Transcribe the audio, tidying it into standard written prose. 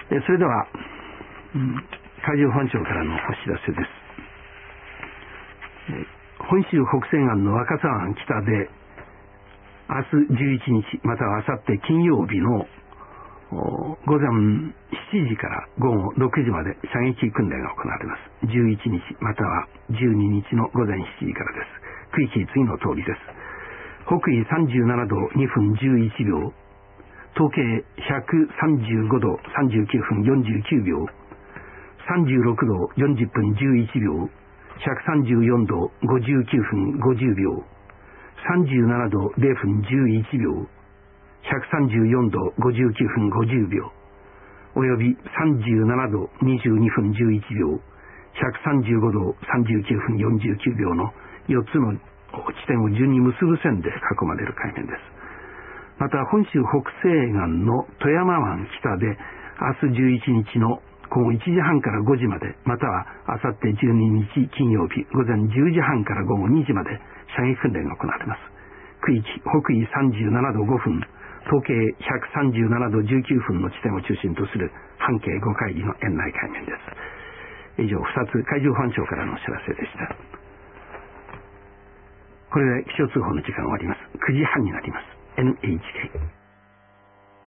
それでは、海上保安庁からのお知らせです。本州北西岸の若狭湾北で明日11日または明後日金曜日の午前7時から午後6時まで射撃訓練が行われます。11日または12日の午前7時からです。区域次の通りです。北緯37度2分11秒、東経135度39分49秒、36度40分11秒、134度59分50秒、37度0分11秒、134度59分50秒、および37度22分11秒、135度39分49秒の4つの地点を順に結ぶ線で囲まれる海面です。また本州北西岸の富山湾北で明日11日の午後1時半から5時まで、または明後日12日金曜日午前10時半から午後2時まで射撃訓練が行われます。区域北緯37度5分、東経137度19分の地点を中心とする半径5海里の円内海面です。以上2つ海上保安庁からのお知らせでした。これで気象通報の時間終わります。9時半になります。NHK